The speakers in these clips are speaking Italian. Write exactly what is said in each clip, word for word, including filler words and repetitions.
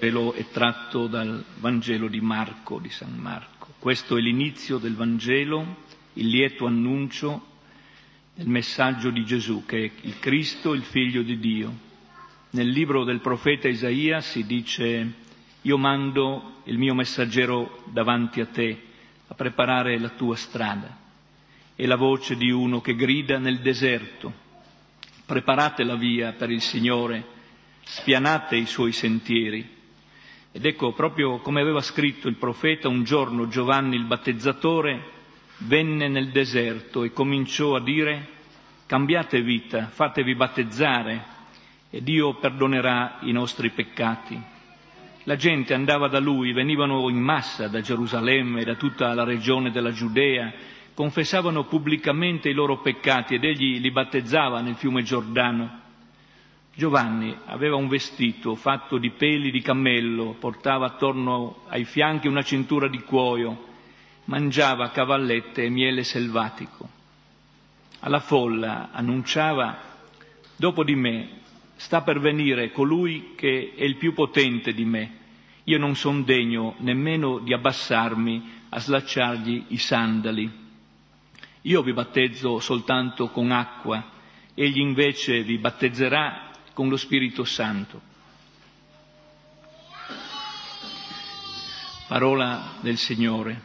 Vangelo è tratto dal Vangelo di Marco, di San Marco. Questo è l'inizio del Vangelo, il lieto annuncio del messaggio di Gesù, che è il Cristo, il Figlio di Dio. Nel libro del profeta Isaia si dice: io mando il mio messaggero davanti a te a preparare la tua strada. È la voce di uno che grida nel deserto: preparate la via per il Signore, spianate i suoi sentieri. Ed ecco, proprio come aveva scritto il profeta, un giorno Giovanni il battezzatore venne nel deserto e cominciò a dire: cambiate vita, fatevi battezzare e Dio perdonerà i nostri peccati. La gente andava da lui, venivano in massa da Gerusalemme e da tutta la regione della Giudea, confessavano pubblicamente i loro peccati ed egli li battezzava nel fiume Giordano. Giovanni aveva un vestito fatto di peli di cammello, portava attorno ai fianchi una cintura di cuoio, mangiava cavallette e miele selvatico. Alla folla annunciava: dopo di me sta per venire colui che è il più potente di me. Io non son degno nemmeno di abbassarmi a slacciargli i sandali. Io vi battezzo soltanto con acqua, egli invece vi battezzerà con lo Spirito Santo. Parola del Signore.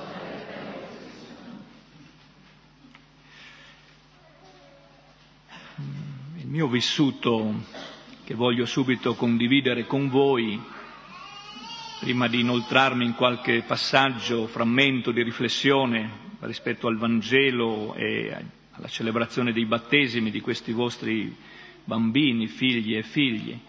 Il mio vissuto, che voglio subito condividere con voi, prima di inoltrarmi in qualche passaggio, frammento di riflessione rispetto al Vangelo e alla celebrazione dei battesimi di questi vostri bambini, figli e figlie.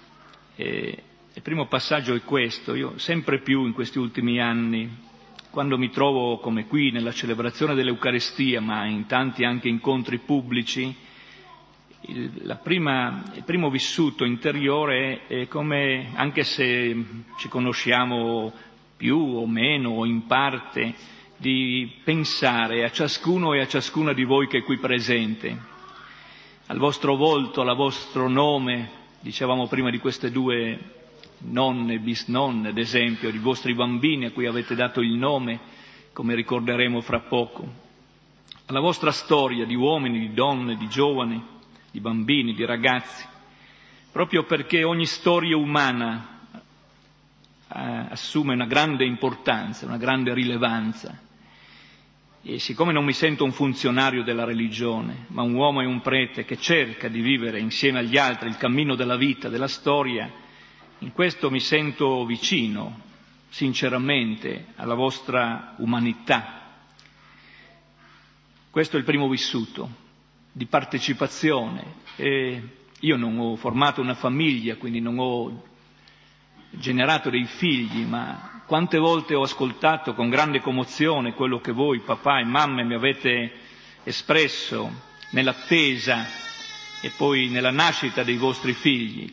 E il primo passaggio è questo: io sempre più in questi ultimi anni, quando mi trovo come qui nella celebrazione dell'Eucaristia, ma in tanti anche incontri pubblici, il, la prima, il primo vissuto interiore è, è come, anche se ci conosciamo più o meno o in parte, di pensare a ciascuno e a ciascuna di voi che è qui presente, al vostro volto, al vostro nome. Dicevamo prima di queste due nonne, bisnonne, ad esempio, di vostri bambini a cui avete dato il nome, come ricorderemo fra poco, alla vostra storia di uomini, di donne, di giovani, di bambini, di ragazzi, proprio perché ogni storia umana eh, assume una grande importanza, una grande rilevanza. E siccome non mi sento un funzionario della religione, ma un uomo e un prete che cerca di vivere insieme agli altri il cammino della vita, della storia, in questo mi sento vicino, sinceramente, alla vostra umanità. Questo è il primo vissuto, di partecipazione. E io non ho formato una famiglia, quindi non ho generato dei figli, ma quante volte ho ascoltato con grande commozione quello che voi, papà e mamme, mi avete espresso nell'attesa e poi nella nascita dei vostri figli.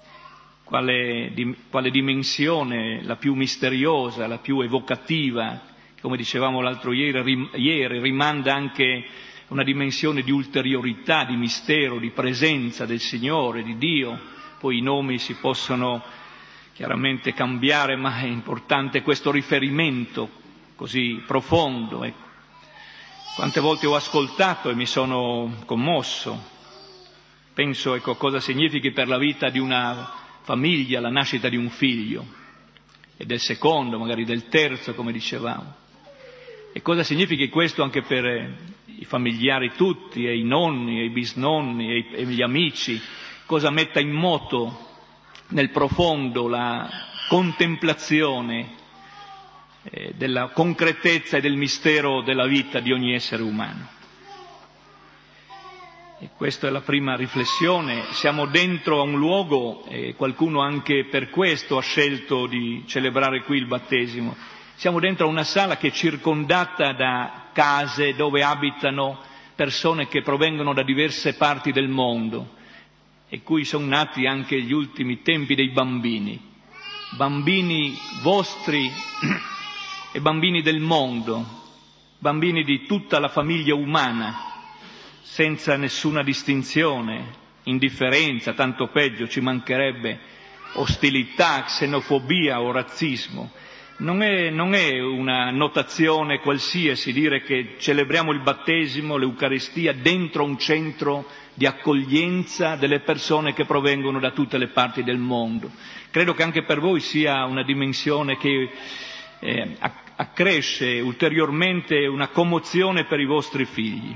Quale, di, quale dimensione la più misteriosa, la più evocativa, come dicevamo l'altro ieri, rim, ieri rimanda anche una dimensione di ulteriorità, di mistero, di presenza del Signore, di Dio. Poi i nomi si possono chiaramente cambiare, ma è importante questo riferimento così profondo. Ecco. Quante volte ho ascoltato e mi sono commosso. Penso, ecco, cosa significhi per la vita di una famiglia la nascita di un figlio, e del secondo, magari del terzo, come dicevamo. E cosa significhi questo anche per i familiari tutti, e i nonni, e i bisnonni, e, i, e gli amici, cosa metta in moto nel profondo la contemplazione eh, della concretezza e del mistero della vita di ogni essere umano. E questa è la prima riflessione. Siamo dentro a un luogo, e qualcuno anche per questo ha scelto di celebrare qui il battesimo. Siamo dentro a una sala che è circondata da case dove abitano persone che provengono da diverse parti del mondo, e cui sono nati anche gli ultimi tempi dei bambini, bambini vostri e bambini del mondo, bambini di tutta la famiglia umana, senza nessuna distinzione, indifferenza, tanto peggio, ci mancherebbe, ostilità, xenofobia o razzismo. Non è, non è una notazione qualsiasi dire che celebriamo il battesimo, l'Eucaristia, dentro un centro di accoglienza delle persone che provengono da tutte le parti del mondo. Credo che anche per voi sia una dimensione che eh, accresce ulteriormente una commozione per i vostri figli.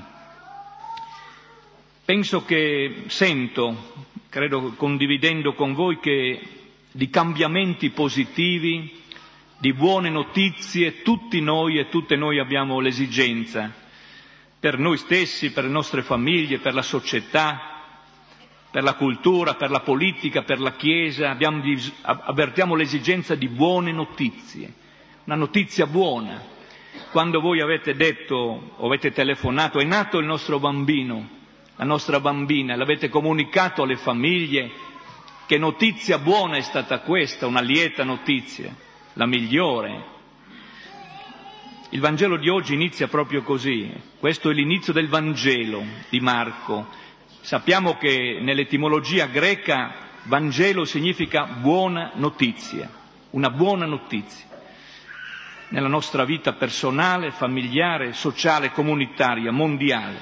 Penso che, sento, credo condividendo con voi, che di cambiamenti positivi, di buone notizie, tutti noi e tutte noi abbiamo l'esigenza, per noi stessi, per le nostre famiglie, per la società, per la cultura, per la politica, per la Chiesa, abbiamo, avvertiamo l'esigenza di buone notizie, una notizia buona. Quando voi avete detto o avete telefonato, è nato il nostro bambino, la nostra bambina, l'avete comunicato alle famiglie, che notizia buona è stata questa, una lieta notizia, la migliore. Il Vangelo di oggi inizia proprio così, questo è l'inizio del Vangelo di Marco. Sappiamo che nell'etimologia greca Vangelo significa buona notizia, una buona notizia. Nella nostra vita personale, familiare, sociale, comunitaria, mondiale.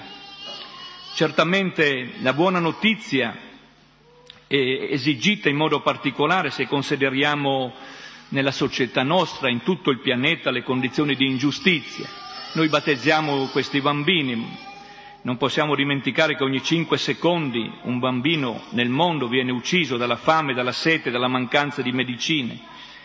Certamente la buona notizia è esigita in modo particolare se consideriamo nella società nostra, in tutto il pianeta, le condizioni di ingiustizia. Noi battezziamo questi bambini, non possiamo dimenticare che ogni cinque secondi un bambino nel mondo viene ucciso dalla fame, dalla sete, dalla mancanza di medicine.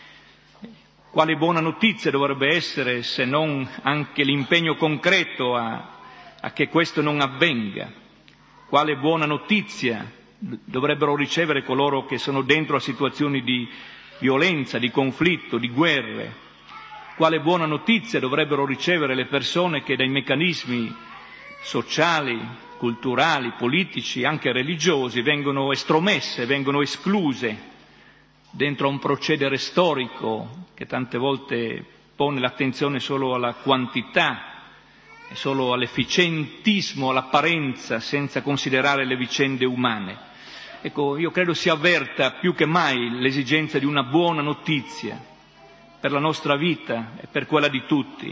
Quale buona notizia dovrebbe essere se non anche l'impegno concreto a, a che questo non avvenga? Quale buona notizia dovrebbero ricevere coloro che sono dentro a situazioni di violenza, di conflitto, di guerre? Quale buona notizia dovrebbero ricevere le persone che dai meccanismi sociali, culturali, politici, anche religiosi, vengono estromesse, vengono escluse dentro a un procedere storico che tante volte pone l'attenzione solo alla quantità, solo all'efficientismo, all'apparenza, senza considerare le vicende umane. Ecco, io credo si avverta più che mai l'esigenza di una buona notizia per la nostra vita e per quella di tutti.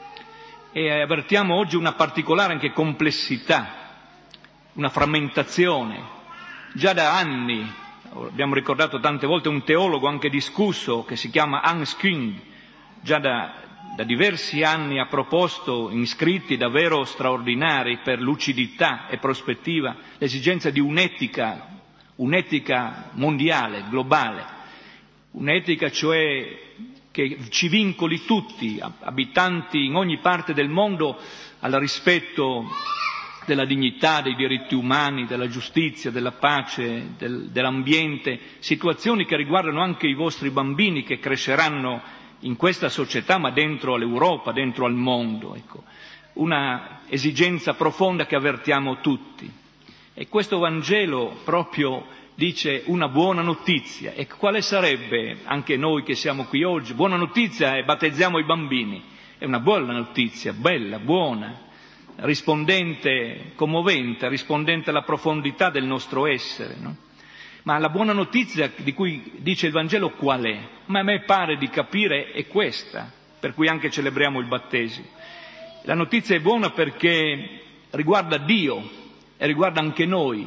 E avvertiamo oggi una particolare anche complessità, una frammentazione. Già da anni, abbiamo ricordato tante volte un teologo anche discusso che si chiama Hans Küng, già da, da diversi anni ha proposto in scritti davvero straordinari per lucidità e prospettiva l'esigenza di un'etica un'etica mondiale, globale, un'etica cioè che ci vincoli tutti, abitanti in ogni parte del mondo, al rispetto della dignità, dei diritti umani, della giustizia, della pace, del, dell'ambiente, situazioni che riguardano anche i vostri bambini che cresceranno in questa società, ma dentro all'Europa, dentro al mondo. Ecco. Una esigenza profonda che avvertiamo tutti. E questo Vangelo proprio dice una buona notizia. E quale sarebbe, anche noi che siamo qui oggi, buona notizia e battezziamo i bambini? È una buona notizia, bella, buona, rispondente, commovente, rispondente alla profondità del nostro essere, no? Ma la buona notizia di cui dice il Vangelo qual è? Ma a me pare di capire è questa, per cui anche celebriamo il battesimo. La notizia è buona perché riguarda Dio e riguarda anche noi,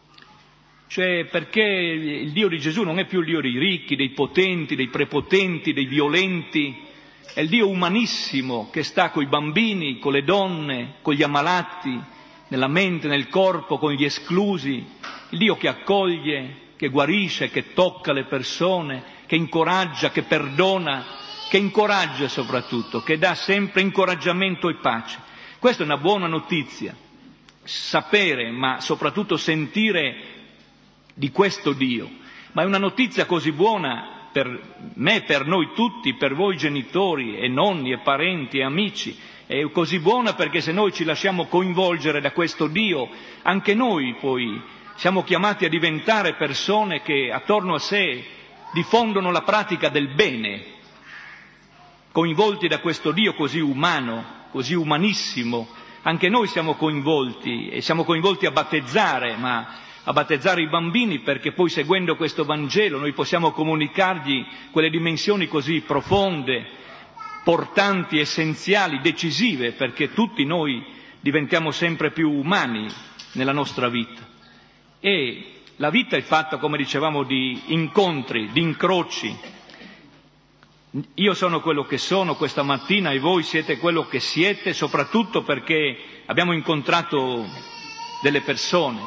cioè perché il Dio di Gesù non è più il Dio dei ricchi, dei potenti, dei prepotenti, dei violenti, è il Dio umanissimo che sta coi bambini, con le donne, con gli ammalati, nella mente, nel corpo, con gli esclusi, il Dio che accoglie, che guarisce, che tocca le persone, che incoraggia, che perdona, che incoraggia soprattutto, che dà sempre incoraggiamento e pace. Questa è una buona notizia. Sapere, ma soprattutto sentire di questo Dio. Ma è una notizia così buona per me, per noi tutti, per voi genitori e nonni e parenti e amici. È così buona perché se noi ci lasciamo coinvolgere da questo Dio, anche noi poi siamo chiamati a diventare persone che attorno a sé diffondono la pratica del bene, coinvolti da questo Dio così umano, così umanissimo. Anche noi siamo coinvolti e siamo coinvolti a battezzare, ma a battezzare i bambini, perché poi seguendo questo Vangelo noi possiamo comunicargli quelle dimensioni così profonde, portanti, essenziali, decisive, perché tutti noi diventiamo sempre più umani nella nostra vita. E la vita è fatta, come dicevamo, di incontri, di incroci. Io sono quello che sono questa mattina e voi siete quello che siete, soprattutto perché abbiamo incontrato delle persone.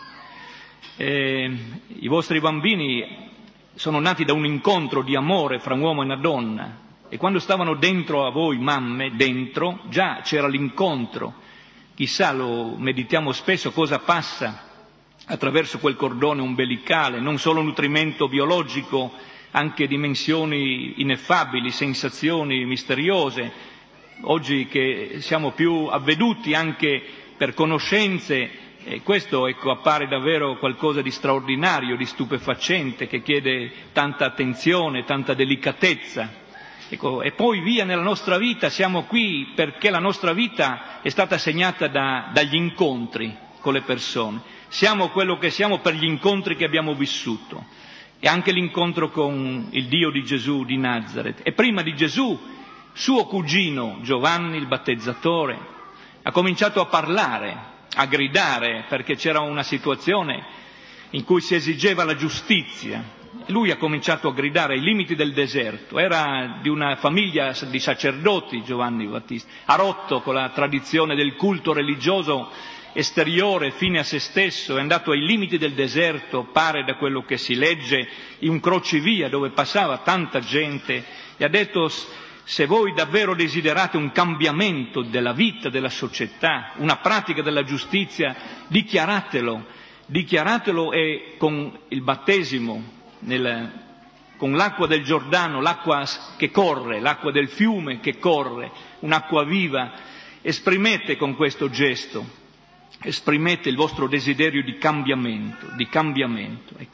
E i vostri bambini sono nati da un incontro di amore fra un uomo e una donna, e quando stavano dentro a voi, mamme, dentro, già c'era l'incontro. Chissà, lo meditiamo spesso, cosa passa attraverso quel cordone ombelicale, non solo nutrimento biologico, anche dimensioni ineffabili, sensazioni misteriose. Oggi che siamo più avveduti anche per conoscenze, e questo ecco appare davvero qualcosa di straordinario, di stupefacente, che chiede tanta attenzione, tanta delicatezza. Ecco, e poi via nella nostra vita, siamo qui perché la nostra vita è stata segnata da, dagli incontri con le persone. Siamo quello che siamo per gli incontri che abbiamo vissuto, e anche l'incontro con il Dio di Gesù di Nazareth. E prima di Gesù, suo cugino Giovanni il battezzatore ha cominciato a parlare, a gridare, perché c'era una situazione in cui si esigeva la giustizia. Lui ha cominciato a gridare ai limiti del deserto. Era di una famiglia di sacerdoti, Giovanni Battista, ha rotto con la tradizione del culto religioso esteriore, fine a se stesso, è andato ai limiti del deserto, pare da quello che si legge, in un crocevia dove passava tanta gente, e ha detto: se voi davvero desiderate un cambiamento della vita, della società, una pratica della giustizia, dichiaratelo, dichiaratelo e con il battesimo, nel, con l'acqua del Giordano, l'acqua che corre, l'acqua del fiume che corre, un'acqua viva, esprimete con questo gesto, esprimete il vostro desiderio di cambiamento, di cambiamento. Ecco.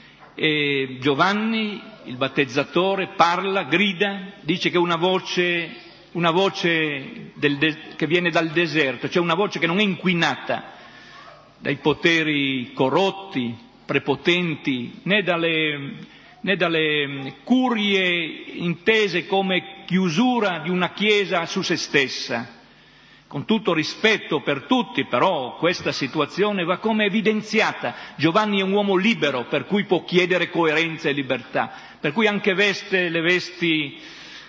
E Giovanni, il battezzatore, parla, grida, dice che una voce, una voce del de- che viene dal deserto, cioè una voce che non è inquinata dai poteri corrotti, prepotenti, né dalle, né dalle curie intese come chiusura di una chiesa su se stessa. Con tutto rispetto per tutti, però questa situazione va come evidenziata. Giovanni è un uomo libero, per cui può chiedere coerenza e libertà, per cui anche veste le vesti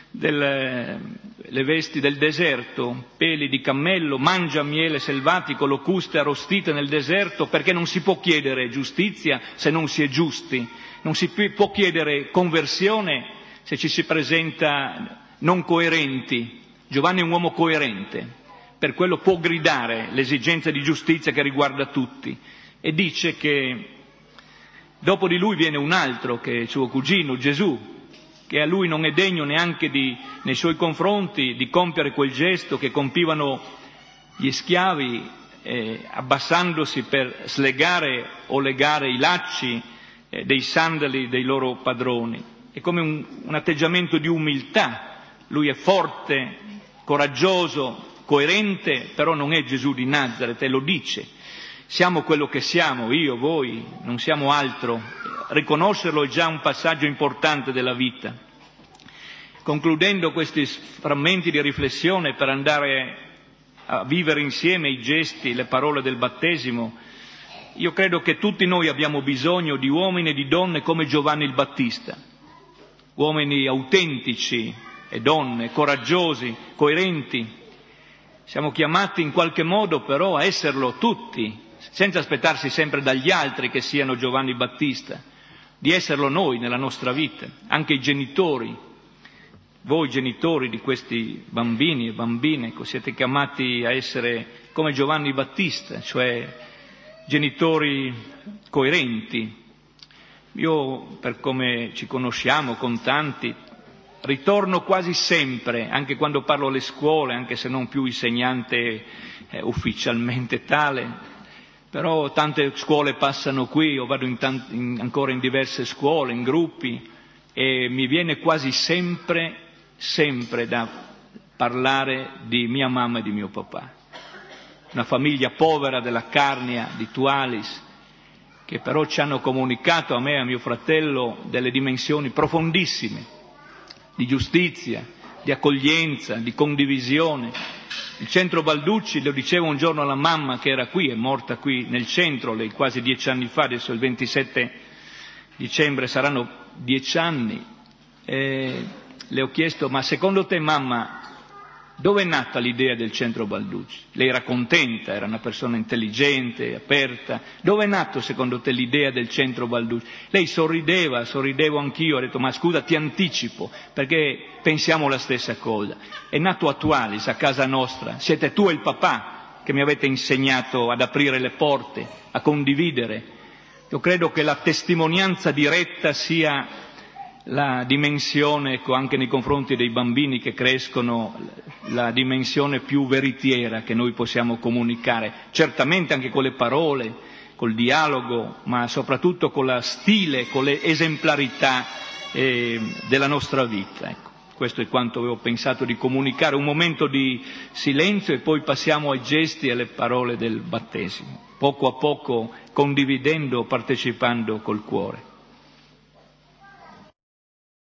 del, le vesti del deserto, peli di cammello, mangia miele selvatico, locuste arrostite nel deserto, perché non si può chiedere giustizia se non si è giusti, non si può chiedere conversione se ci si presenta non coerenti. Giovanni è un uomo coerente, per quello può gridare l'esigenza di giustizia che riguarda tutti, e dice che dopo di lui viene un altro, che è il suo cugino Gesù, che a lui non è degno neanche di, nei suoi confronti, di compiere quel gesto che compivano gli schiavi, eh, abbassandosi per slegare o legare i lacci eh, dei sandali dei loro padroni. È come un, un atteggiamento di umiltà. Lui è forte, coraggioso, coerente, però non è Gesù di Nazareth, e lo dice. Siamo quello che siamo, io, voi, non siamo altro. Riconoscerlo è già un passaggio importante della vita. Concludendo questi frammenti di riflessione per andare a vivere insieme i gesti, le parole del battesimo, io credo che tutti noi abbiamo bisogno di uomini e di donne come Giovanni il Battista, uomini autentici e donne coraggiosi, coerenti. Siamo chiamati in qualche modo però a esserlo tutti, senza aspettarsi sempre dagli altri che siano Giovanni Battista, di esserlo noi nella nostra vita, anche i genitori. Voi genitori di questi bambini e bambine, siete chiamati a essere come Giovanni Battista, cioè genitori coerenti. Io, per come ci conosciamo con tanti, ritorno quasi sempre, anche quando parlo alle scuole, anche se non più insegnante eh, ufficialmente tale, però tante scuole passano qui, io vado in tanti, in, ancora in diverse scuole, in gruppi, e mi viene quasi sempre, sempre da parlare di mia mamma e di mio papà. Una famiglia povera della Carnia, di Tualis, che però ci hanno comunicato a me e a mio fratello delle dimensioni profondissime di giustizia, di accoglienza, di condivisione. Il centro Balducci, lo dicevo un giorno alla mamma che era qui, è morta qui nel centro, lei quasi dieci anni fa, adesso il ventisette dicembre saranno dieci anni, e le ho chiesto: ma secondo te, mamma, dove è nata l'idea del centro Balducci? Lei era contenta, era una persona intelligente, aperta. Dove è nato secondo te l'idea del centro Balducci? Lei sorrideva, sorridevo anch'io, ho detto: ma scusa, ti anticipo, perché pensiamo la stessa cosa. È nato a Tualis, a casa nostra. Siete tu e il papà che mi avete insegnato ad aprire le porte, a condividere. Io credo che la testimonianza diretta sia la dimensione, ecco, anche nei confronti dei bambini che crescono, la dimensione più veritiera che noi possiamo comunicare, certamente anche con le parole, col dialogo, ma soprattutto con la stile, con le esemplarità eh, della nostra vita. Ecco, questo è quanto avevo pensato di comunicare. Un momento di silenzio e poi passiamo ai gesti e alle parole del battesimo, poco a poco condividendo, partecipando col cuore.